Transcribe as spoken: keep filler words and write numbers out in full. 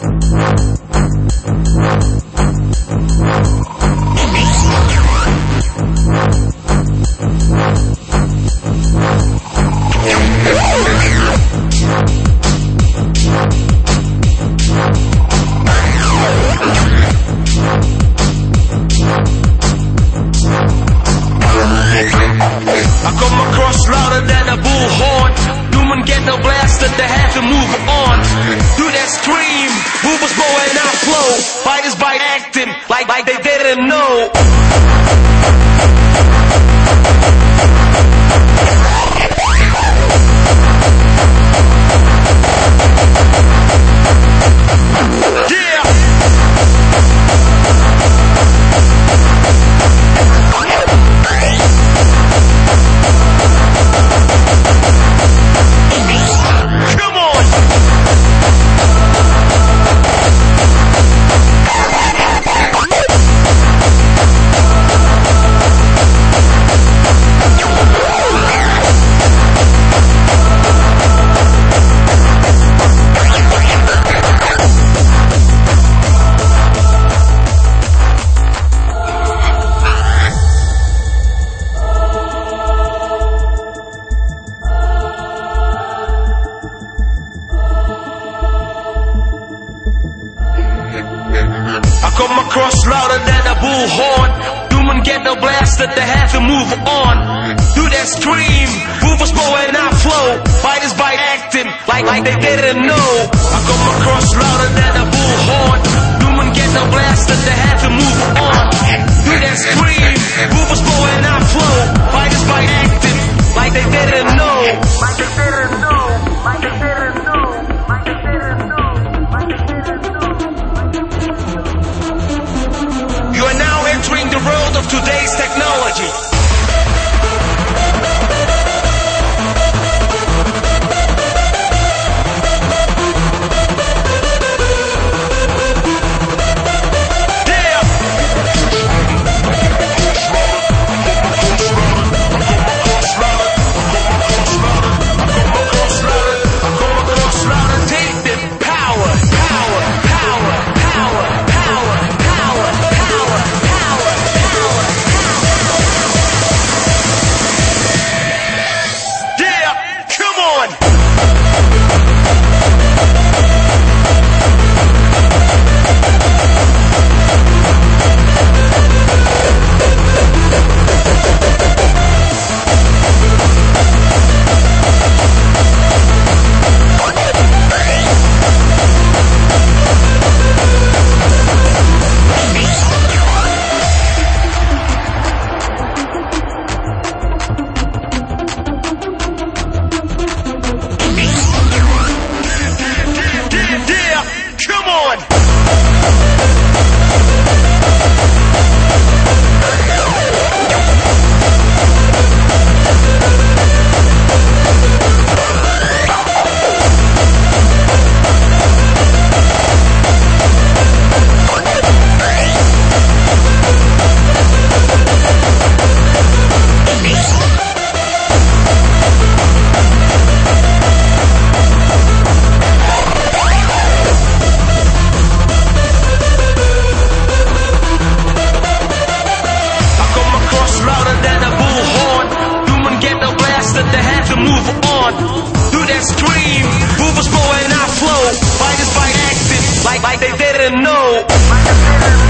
I come across louder than a bullhorn. Human get no blasted, they have to move on. Do that scream, movers bow and I flow. Fighters by acting like, like they didn't know. I come across louder than a bullhorn. Human get no blasted, they have to move on. Do that scream, movers bow and I flow. Fighters by acting like, like they didn't know. I come across louder than a bullhorn. Human get no blasted, they have to move on. Do that scream, movers bow and I flow. Fighters by acting like they didn't know. Like they didn't know. Like they didn't know. Like they didn't know. Like they didn't know. You are now entering the world of today's technology. Like, like they didn't know.